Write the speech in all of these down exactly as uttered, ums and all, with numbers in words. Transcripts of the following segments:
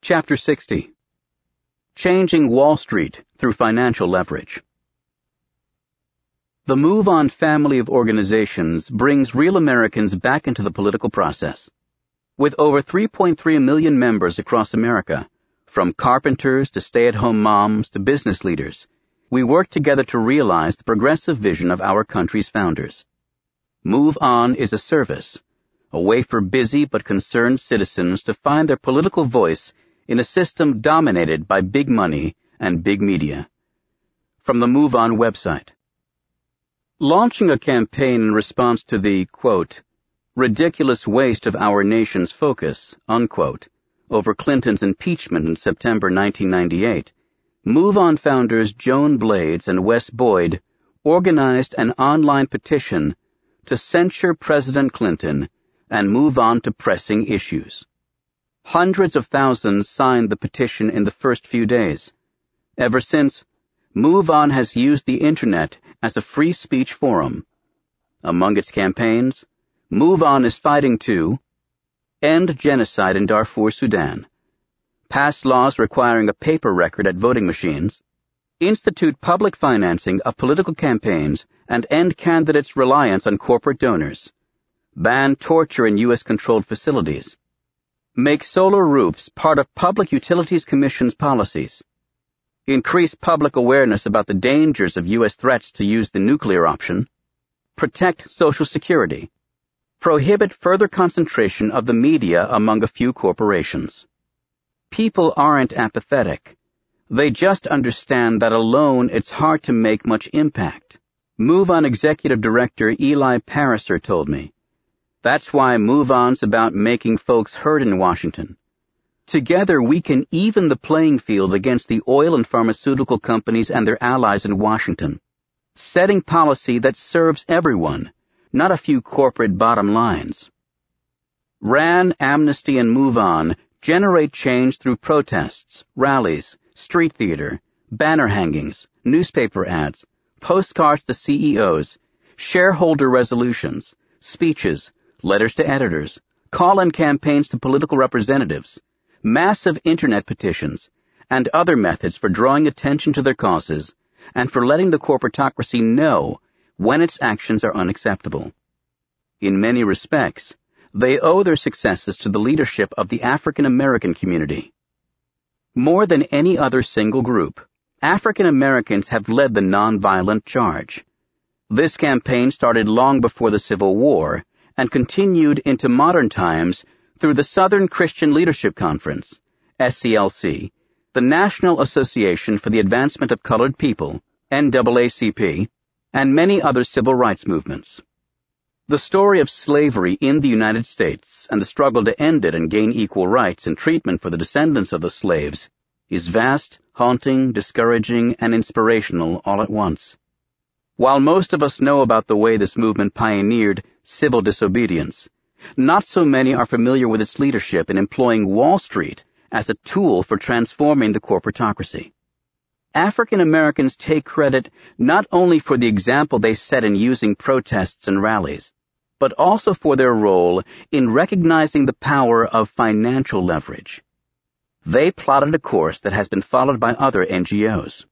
Chapter sixty. Changing Wall Street Through Financial Leverage. The MoveOn family of organizations brings real Americans back into the political process. With over three point three million members across America, from carpenters to stay-at-home moms to business leaders, we work together to realize the progressive vision of our country's founders. MoveOn is a service, a way for busy but concerned citizens to find their political voice in a system dominated by big money and big media. From the MoveOn website. Launching a campaign in response to the, quote, ridiculous waste of our nation's focus, unquote, over Clinton's impeachment in September nineteen ninety-eight, MoveOn founders Joan Blades and Wes Boyd organized an online petition to censure President Clinton and move on to pressing issues. Hundreds of thousands signed the petition in the first few days. Ever since, MoveOn has used the Internet as a free speech forum. Among its campaigns, MoveOn is fighting to end genocide in Darfur, Sudan, pass laws requiring a paper record at voting machines, institute public financing of political campaigns and end candidates' reliance on corporate donors, ban torture in U S-controlled facilities, make solar roofs part of Public Utilities Commission's policies, increase public awareness about the dangers of U S threats to use the nuclear option, protect Social Security, prohibit further concentration of the media among a few corporations. People aren't apathetic. They just understand that alone it's hard to make much impact. MoveOn Executive Director Eli Pariser told me. That's why MoveOn's about making folks heard in Washington. Together we can even the playing field against the oil and pharmaceutical companies and their allies in Washington, setting policy that serves everyone, not a few corporate bottom lines. RAN, Amnesty, and MoveOn generate change through protests, rallies, street theater, banner hangings, newspaper ads, postcards to C E Os, shareholder resolutions, speeches, letters to editors, call-in campaigns to political representatives, massive Internet petitions, and other methods for drawing attention to their causes and for letting the corporatocracy know when its actions are unacceptable. In many respects, they owe their successes to the leadership of the African American community. More than any other single group, African Americans have led the nonviolent charge. This campaign started long before the Civil War and continued into modern times through the Southern Christian Leadership Conference, S C L C, the National Association for the Advancement of Colored People, N double A C P, and many other civil rights movements. The story of slavery in the United States and the struggle to end it and gain equal rights and treatment for the descendants of the slaves is vast, haunting, discouraging, and inspirational all at once. While most of us know about the way this movement pioneered civil disobedience, not so many are familiar with its leadership in employing Wall Street as a tool for transforming the corporatocracy. African Americans take credit not only for the example they set in using protests and rallies, but also for their role in recognizing the power of financial leverage. They plotted a course that has been followed by other N G Os.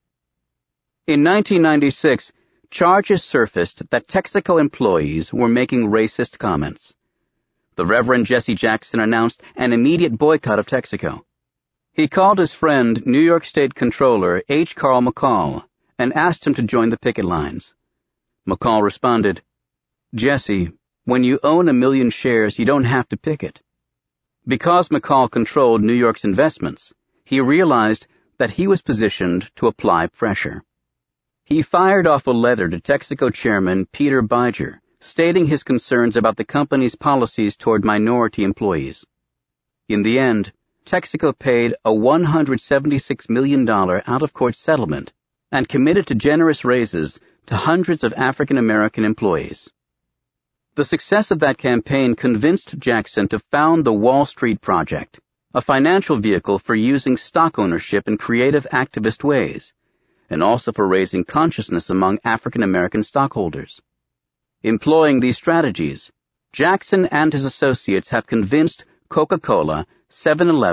In nineteen ninety-six, charges surfaced that Texaco employees were making racist comments. The Reverend Jesse Jackson announced an immediate boycott of Texaco. He called his friend, New York State Controller H. Carl McCall, and asked him to join the picket lines. McCall responded, Jesse, when you own a million shares, you don't have to picket. Because McCall controlled New York's investments, he realized that he was positioned to apply pressure. He fired off a letter to Texaco chairman Peter Bijger, stating his concerns about the company's policies toward minority employees. In the end, Texaco paid a one hundred seventy-six million dollars out-of-court settlement and committed to generous raises to hundreds of African American employees. The success of that campaign convinced Jackson to found the Wall Street Project, a financial vehicle for using stock ownership in creative activist ways, and also for raising consciousness among African American stockholders. Employing these strategies, Jackson and his associates have convinced Coca-Cola, seven eleven,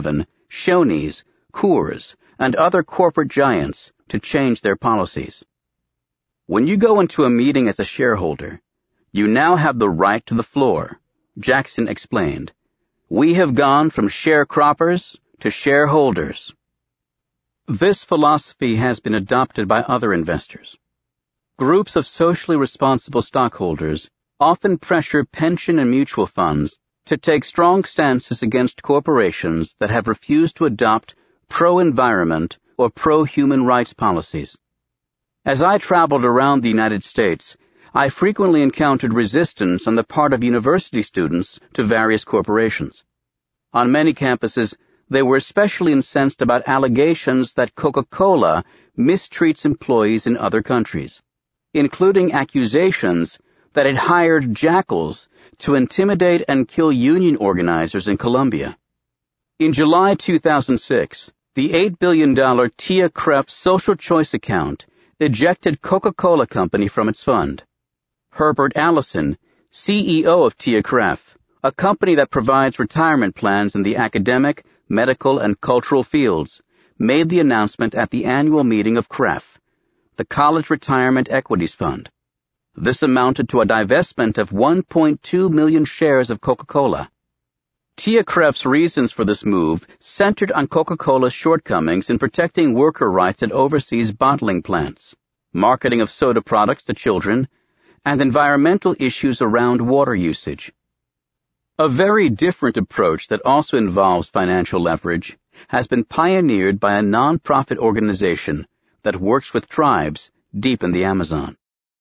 Shoney's, Coors, and other corporate giants to change their policies. When you go into a meeting as a shareholder, you now have the right to the floor, Jackson explained. We have gone from sharecroppers to shareholders. This philosophy has been adopted by other investors. Groups of socially responsible stockholders often pressure pension and mutual funds to take strong stances against corporations that have refused to adopt pro-environment or pro-human rights policies. As I traveled around the United States, I frequently encountered resistance on the part of university students to various corporations. On many campuses, they were especially incensed about allegations that Coca-Cola mistreats employees in other countries, including accusations that it hired jackals to intimidate and kill union organizers in Colombia. In July two thousand six, the eight billion dollars TIAA-C R E F social choice account ejected Coca-Cola Company from its fund. Herbert Allison, C E O of TIAA-C R E F, a company that provides retirement plans in the academic, medical, and cultural fields, made the announcement at the annual meeting of C R E F, the College Retirement Equities Fund. This amounted to a divestment of one point two million shares of Coca-Cola. TIAA-C R E F's reasons for this move centered on Coca-Cola's shortcomings in protecting worker rights at overseas bottling plants, marketing of soda products to children, and environmental issues around water usage. A very different approach that also involves financial leverage has been pioneered by a non-profit organization that works with tribes deep in the Amazon.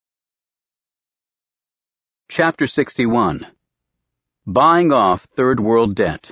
Chapter sixty-one. Buying Off Third World Debt.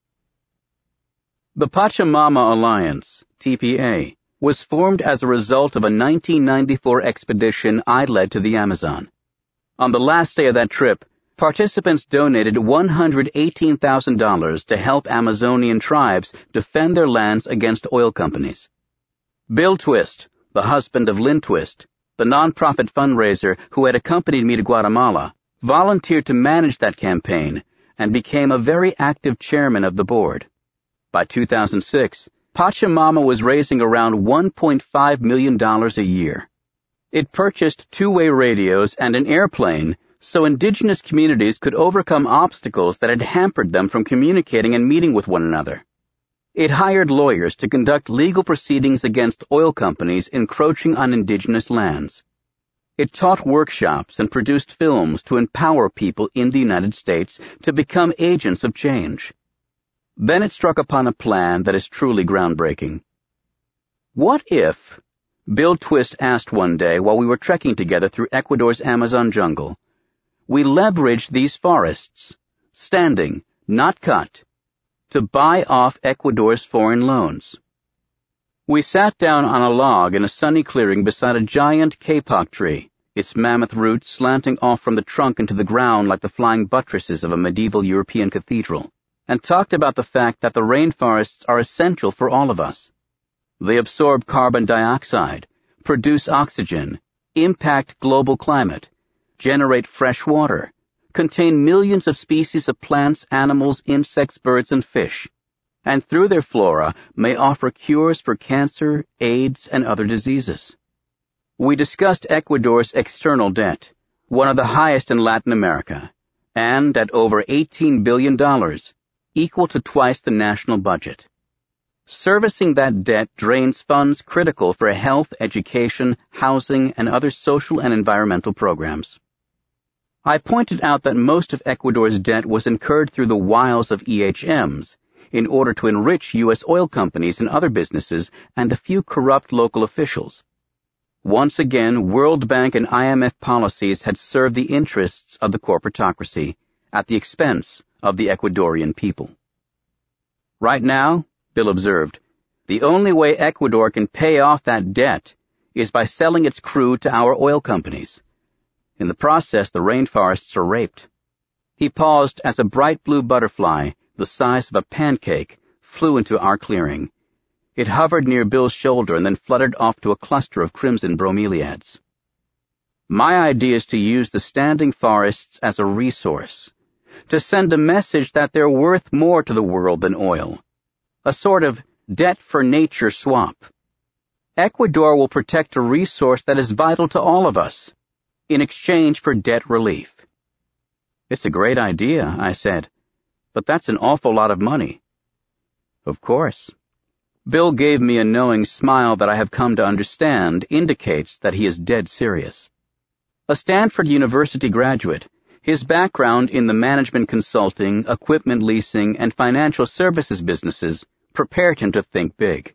The Pachamama Alliance, T P A, was formed as a result of a nineteen ninety-four expedition I led to the Amazon. On the last day of that trip, participants donated one hundred eighteen thousand dollars to help Amazonian tribes defend their lands against oil companies. Bill Twist, the husband of Lynn Twist, the nonprofit fundraiser who had accompanied me to Guatemala, volunteered to manage that campaign and became a very active chairman of the board. By two thousand six, Pachamama was raising around one point five million dollars a year. It purchased two-way radios and an airplane so indigenous communities could overcome obstacles that had hampered them from communicating and meeting with one another. It hired lawyers to conduct legal proceedings against oil companies encroaching on indigenous lands. It taught workshops and produced films to empower people in the United States to become agents of change. Then it struck upon a plan that is truly groundbreaking. What if, Bill Twist asked one day while we were trekking together through Ecuador's Amazon jungle, we leveraged these forests, standing, not cut, to buy off Ecuador's foreign loans? We sat down on a log in a sunny clearing beside a giant kapok tree, its mammoth roots slanting off from the trunk into the ground like the flying buttresses of a medieval European cathedral, and talked about the fact that the rainforests are essential for all of us. They absorb carbon dioxide, produce oxygen, impact global climate, generate fresh water, contain millions of species of plants, animals, insects, birds, and fish, and through their flora may offer cures for cancer, AIDS, and other diseases. We discussed Ecuador's external debt, one of the highest in Latin America, and at over eighteen billion dollars, equal to twice the national budget. Servicing that debt drains funds critical for health, education, housing, and other social and environmental programs. I pointed out that most of Ecuador's debt was incurred through the wiles of E H Ms in order to enrich U S oil companies and other businesses and a few corrupt local officials. Once again, World Bank and I M F policies had served the interests of the corporatocracy at the expense of the Ecuadorian people. Right now, Bill observed, the only way Ecuador can pay off that debt is by selling its crude to our oil companies. In the process, the rainforests are raped. He paused as a bright blue butterfly, the size of a pancake, flew into our clearing. It hovered near Bill's shoulder and then fluttered off to a cluster of crimson bromeliads. My idea is to use the standing forests as a resource, to send a message that they're worth more to the world than oil, a sort of debt-for-nature swap. Ecuador will protect a resource that is vital to all of us, in exchange for debt relief. It's a great idea, I said, but that's an awful lot of money. Of course. Bill gave me a knowing smile that I have come to understand indicates that he is dead serious. A Stanford University graduate, his background in the management consulting, equipment leasing, and financial services businesses prepared him to think big.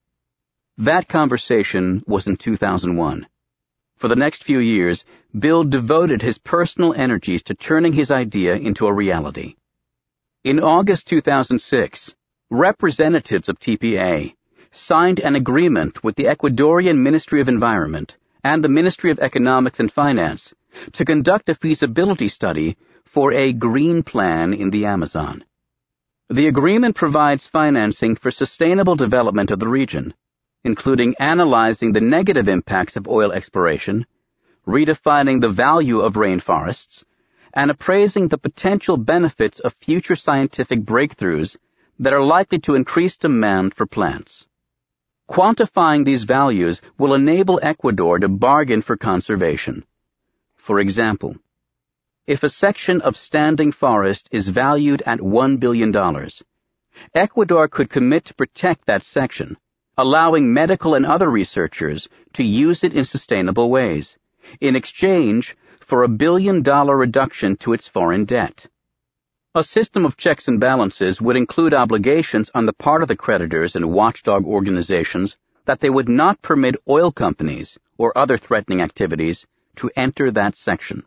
That conversation was in two thousand one. For the next few years, Bill devoted his personal energies to turning his idea into a reality. In August two thousand six, representatives of T P A signed an agreement with the Ecuadorian Ministry of Environment and the Ministry of Economics and Finance to conduct a feasibility study for a green plan in the Amazon. The agreement provides financing for sustainable development of the region, including analyzing the negative impacts of oil exploration, redefining the value of rainforests, and appraising the potential benefits of future scientific breakthroughs that are likely to increase demand for plants. Quantifying these values will enable Ecuador to bargain for conservation. For example, if a section of standing forest is valued at one billion dollars, Ecuador could commit to protect that section, allowing medical and other researchers to use it in sustainable ways, in exchange for a billion-dollar reduction to its foreign debt. A system of checks and balances would include obligations on the part of the creditors and watchdog organizations that they would not permit oil companies or other threatening activities to enter that section.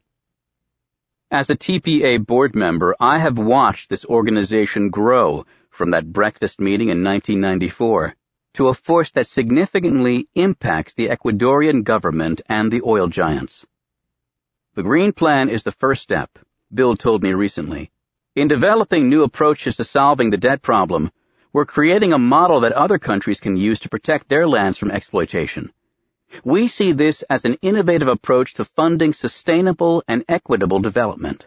As a T P A board member, I have watched this organization grow from that breakfast meeting in nineteen ninety-four to a force that significantly impacts the Ecuadorian government and the oil giants. The Green Plan is the first step, Bill told me recently. In developing new approaches to solving the debt problem, we're creating a model that other countries can use to protect their lands from exploitation. We see this as an innovative approach to funding sustainable and equitable development.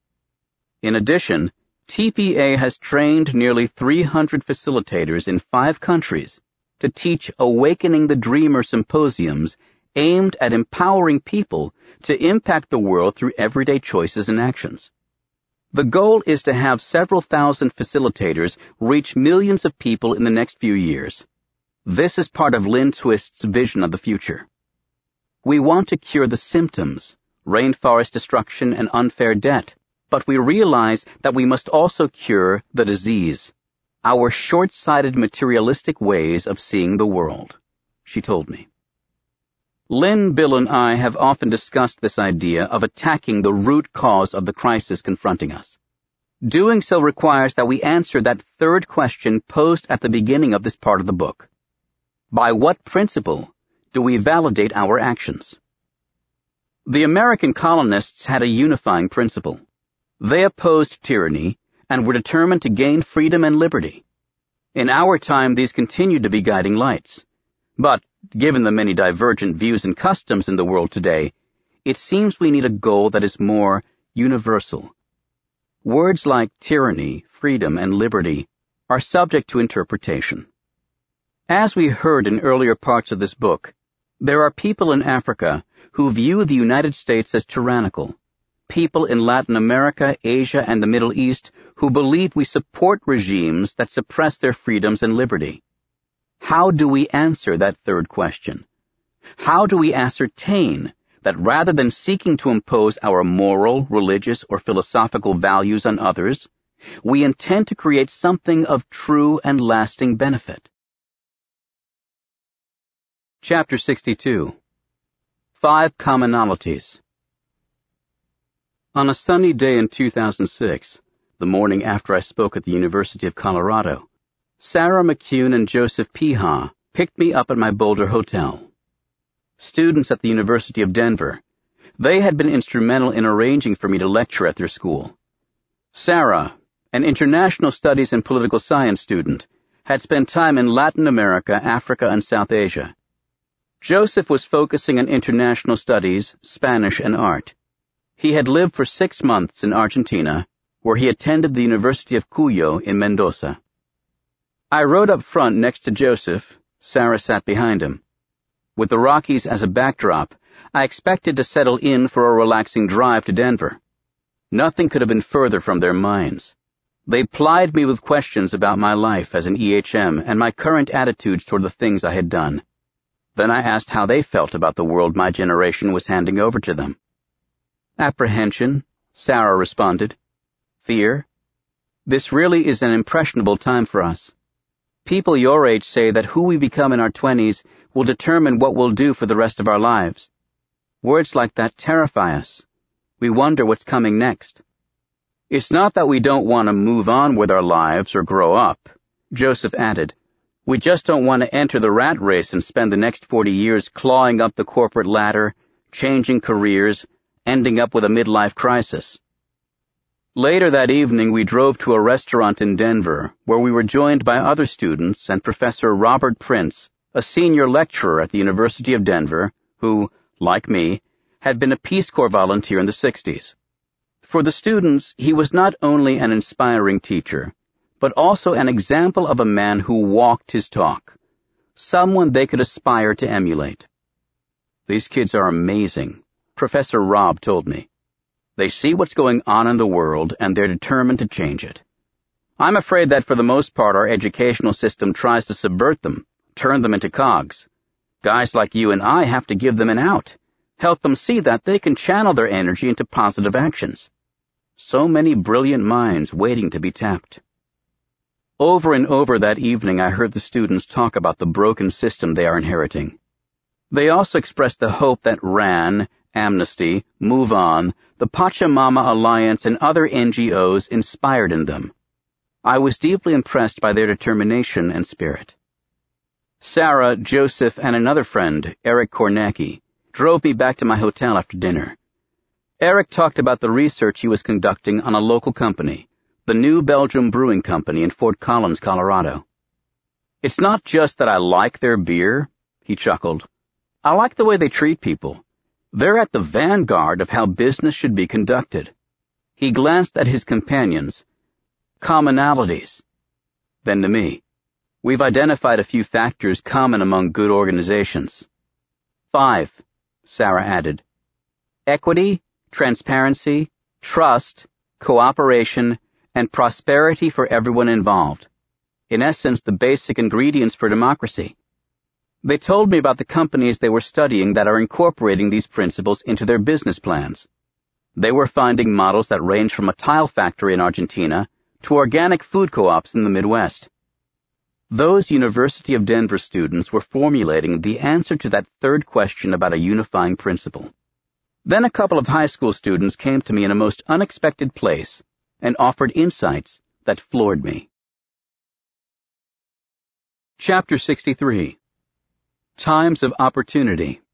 In addition, T P A has trained nearly three hundred facilitators in five countries to teach Awakening the Dreamer symposiums aimed at empowering people to impact the world through everyday choices and actions. The goal is to have several thousand facilitators reach millions of people in the next few years. This is part of Lynn Twist's vision of the future. We want to cure the symptoms, rainforest destruction and unfair debt, but we realize that we must also cure the disease, our short-sighted materialistic ways of seeing the world, she told me. Lynn, Bill, and I have often discussed this idea of attacking the root cause of the crisis confronting us. Doing so requires that we answer that third question posed at the beginning of this part of the book. By what principle do we validate our actions? The American colonists had a unifying principle. They opposed tyranny and were determined to gain freedom and liberty. In our time, these continue to be guiding lights. But, given the many divergent views and customs in the world today, it seems we need a goal that is more universal. Words like tyranny, freedom, and liberty are subject to interpretation. As we heard in earlier parts of this book, there are people in Africa who view the United States as tyrannical, people in Latin America, Asia, and the Middle East who believe we support regimes that suppress their freedoms and liberty. How do we answer that third question? How do we ascertain that rather than seeking to impose our moral, religious, or philosophical values on others, we intend to create something of true and lasting benefit? Chapter sixty-two. Five Commonalities. On a sunny day in two thousand six, the morning after I spoke at the University of Colorado, Sarah McCune and Joseph Piha picked me up at my Boulder hotel. Students at the University of Denver, they had been instrumental in arranging for me to lecture at their school. Sarah, an international studies and political science student, had spent time in Latin America, Africa, and South Asia. Joseph was focusing on international studies, Spanish, and art. He had lived for six months in Argentina, where he attended the University of Cuyo in Mendoza. I rode up front next to Joseph. Sarah sat behind him. With the Rockies as a backdrop, I expected to settle in for a relaxing drive to Denver. Nothing could have been further from their minds. They plied me with questions about my life as an E H M and my current attitudes toward the things I had done. Then I asked how they felt about the world my generation was handing over to them. Apprehension, Sarah responded. Fear. This really is an impressionable time for us. People your age say that who we become in our twenties will determine what we'll do for the rest of our lives. Words like that terrify us. We wonder what's coming next. It's not that we don't want to move on with our lives or grow up, Joseph added. We just don't want to enter the rat race and spend the next forty years clawing up the corporate ladder, changing careers, ending up with a midlife crisis. Later that evening, we drove to a restaurant in Denver, where we were joined by other students and Professor Robert Prince, a senior lecturer at the University of Denver, who, like me, had been a Peace Corps volunteer in the sixties. For the students, he was not only an inspiring teacher, but also an example of a man who walked his talk, someone they could aspire to emulate. These kids are amazing, Professor Rob told me. They see what's going on in the world, and they're determined to change it. I'm afraid that for the most part our educational system tries to subvert them, turn them into cogs. Guys like you and I have to give them an out, help them see that they can channel their energy into positive actions. So many brilliant minds waiting to be tapped. Over and over that evening I heard the students talk about the broken system they are inheriting. They also expressed the hope that R A N, Amnesty, Move On, the Pachamama Alliance, and other N G Os inspired in them. I was deeply impressed by their determination and spirit. Sarah, Joseph, and another friend, Eric Kornacki, drove me back to my hotel after dinner. Eric talked about the research he was conducting on a local company, the New Belgium Brewing Company in Fort Collins, Colorado. It's not just that I like their beer, he chuckled. I like the way they treat people. They're at the vanguard of how business should be conducted. He glanced at his companions. Commonalities. Then to me. We've identified a few factors common among good organizations. Five, Sarah added. Equity, transparency, trust, cooperation, and prosperity for everyone involved. In essence, the basic ingredients for democracy. They told me about the companies they were studying that are incorporating these principles into their business plans. They were finding models that range from a tile factory in Argentina to organic food co-ops in the Midwest. Those University of Denver students were formulating the answer to that third question about a unifying principle. Then a couple of high school students came to me in a most unexpected place and offered insights that floored me. Chapter sixty-three. Times of Opportunity.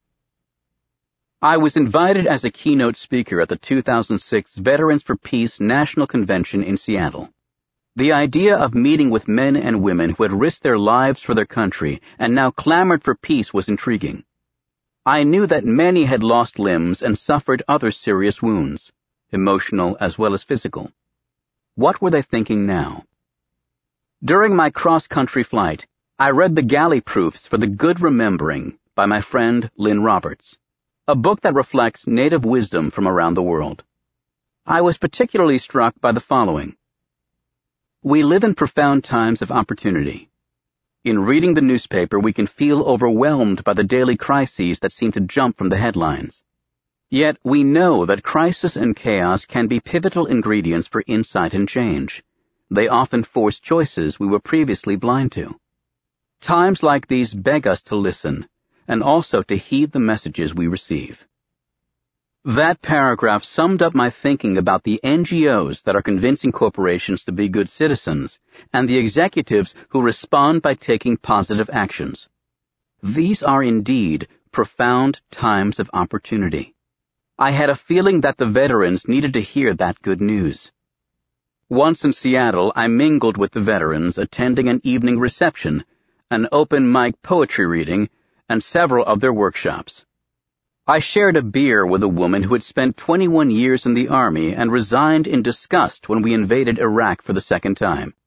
I was invited as a keynote speaker at the two thousand six Veterans for Peace National Convention in Seattle. The idea of meeting with men and women who had risked their lives for their country and now clamored for peace was intriguing. I knew that many had lost limbs and suffered other serious wounds, emotional as well as physical. What were they thinking now? During my cross-country flight, I read the galley proofs for The Good Remembering by my friend Lynn Roberts, a book that reflects Native wisdom from around the world. I was particularly struck by the following. We live in profound times of opportunity. In reading the newspaper, we can feel overwhelmed by the daily crises that seem to jump from the headlines. Yet we know that crisis and chaos can be pivotal ingredients for insight and change. They often force choices we were previously blind to. Times like these beg us to listen, and also to heed the messages we receive. That paragraph summed up my thinking about the N G Os that are convincing corporations to be good citizens, and the executives who respond by taking positive actions. These are indeed profound times of opportunity. I had a feeling that the veterans needed to hear that good news. Once in Seattle, I mingled with the veterans, attending an evening reception, an open mic poetry reading, and several of their workshops. I shared a beer with a woman who had spent twenty-one years in the Army and resigned in disgust when we invaded Iraq for the second time.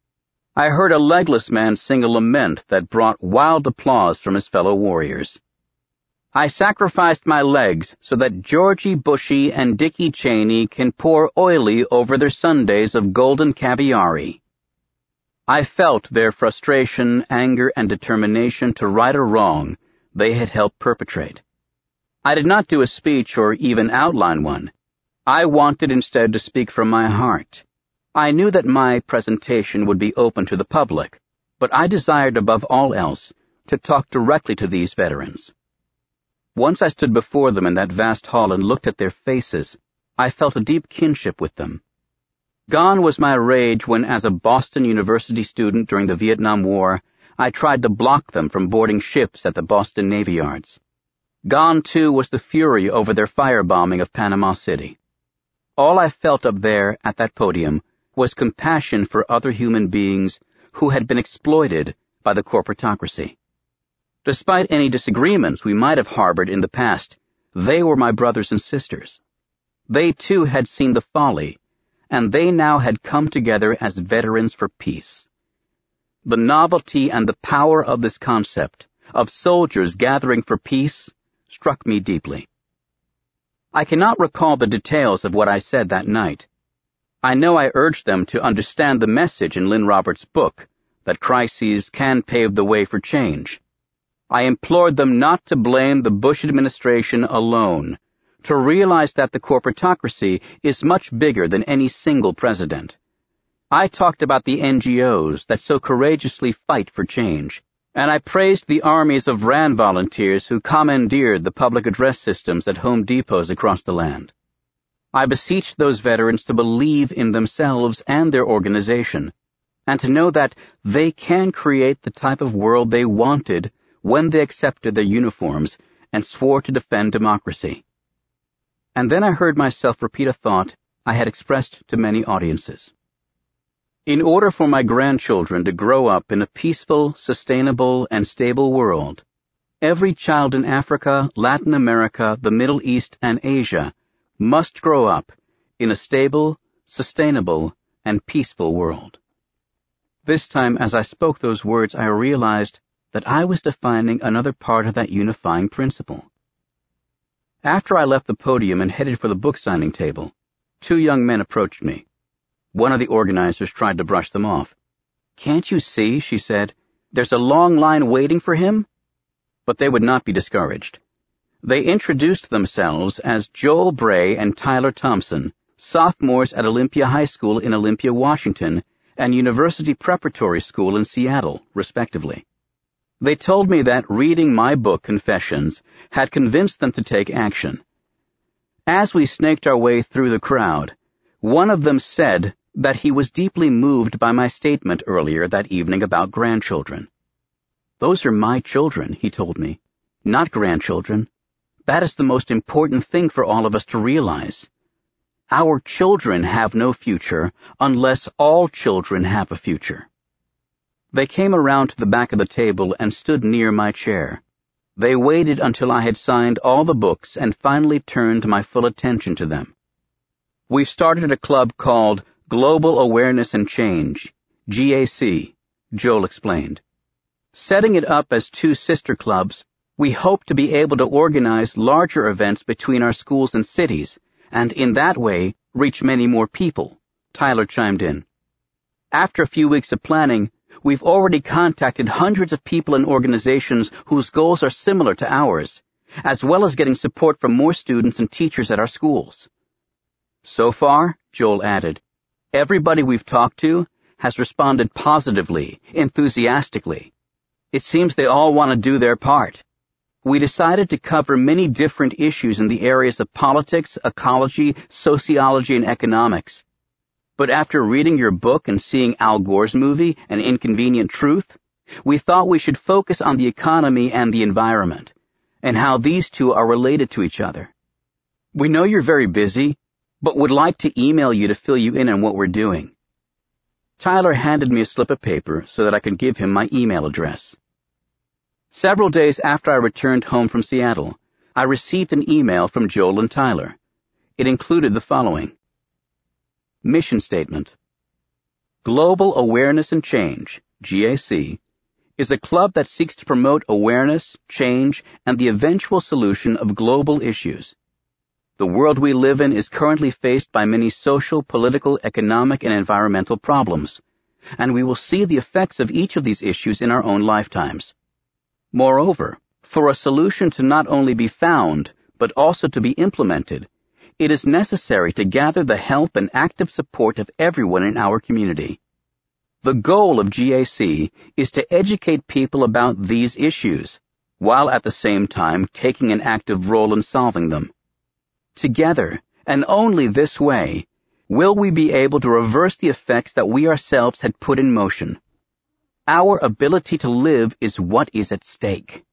I heard a legless man sing a lament that brought wild applause from his fellow warriors. I sacrificed my legs so that Georgie Bushy and Dickie Cheney can pour oily over their sundaes of golden caviare. I felt their frustration, anger, and determination to right a wrong they had helped perpetrate. I did not do a speech or even outline one. I wanted instead to speak from my heart. I knew that my presentation would be open to the public, but I desired above all else to talk directly to these veterans. Once I stood before them in that vast hall and looked at their faces, I felt a deep kinship with them. Gone was my rage when, as a Boston University student during the Vietnam War, I tried to block them from boarding ships at the Boston Navy Yards. Gone, too, was the fury over their firebombing of Panama City. All I felt up there at that podium was compassion for other human beings who had been exploited by the corporatocracy. Despite any disagreements we might have harbored in the past, they were my brothers and sisters. They, too, had seen the folly, and they now had come together as veterans for peace. The novelty and the power of this concept, of soldiers gathering for peace, struck me deeply. I cannot recall the details of what I said that night. I know I urged them to understand the message in Lynn Roberts' book, that crises can pave the way for change. I implored them not to blame the Bush administration alone, to realize that the corporatocracy is much bigger than any single president. I talked about the N G Os that so courageously fight for change, and I praised the armies of RAND volunteers who commandeered the public address systems at Home Depots across the land. I beseeched those veterans to believe in themselves and their organization, and to know that they can create the type of world they wanted when they accepted their uniforms and swore to defend democracy. And then I heard myself repeat a thought I had expressed to many audiences. In order for my grandchildren to grow up in a peaceful, sustainable, and stable world, every child in Africa, Latin America, the Middle East, and Asia must grow up in a stable, sustainable, and peaceful world. This time, as I spoke those words, I realized that I was defining another part of that unifying principle. After I left the podium and headed for the book signing table, two young men approached me. One of the organizers tried to brush them off. "Can't you see," she said, "there's a long line waiting for him?" But they would not be discouraged. They introduced themselves as Joel Bray and Tyler Thompson, sophomores at Olympia High School in Olympia, Washington, and University Preparatory School in Seattle, respectively. They told me that reading my book, Confessions, had convinced them to take action. As we snaked our way through the crowd, one of them said that he was deeply moved by my statement earlier that evening about grandchildren. "Those are my children," he told me, "not grandchildren. That is the most important thing for all of us to realize. Our children have no future unless all children have a future." They came around to the back of the table and stood near my chair. They waited until I had signed all the books and finally turned my full attention to them. "We've started a club called Global Awareness and Change, G A C, Joel explained. Setting it up as two sister clubs, we hope to be able to organize larger events between our schools and cities, and in that way reach many more people," Tyler chimed in. "After a few weeks of planning, we've already contacted hundreds of people and organizations whose goals are similar to ours, as well as getting support from more students and teachers at our schools. So far," Joel added, "everybody we've talked to has responded positively, enthusiastically. It seems they all want to do their part. We decided to cover many different issues in the areas of politics, ecology, sociology, and economics. But after reading your book and seeing Al Gore's movie, An Inconvenient Truth, we thought we should focus on the economy and the environment, and how these two are related to each other. We know you're very busy, but would like to email you to fill you in on what we're doing." Tyler handed me a slip of paper so that I could give him my email address. Several days after I returned home from Seattle, I received an email from Joel and Tyler. It included the following. Mission statement. Global Awareness and Change, G A C, is a club that seeks to promote awareness, change, and the eventual solution of global issues. The world we live in is currently faced by many social, political, economic, and environmental problems, and we will see the effects of each of these issues in our own lifetimes. Moreover, for a solution to not only be found, but also to be implemented, it is necessary to gather the help and active support of everyone in our community. The goal of G A C is to educate people about these issues, while at the same time taking an active role in solving them. Together, and only this way, will we be able to reverse the effects that we ourselves had put in motion. Our ability to live is what is at stake.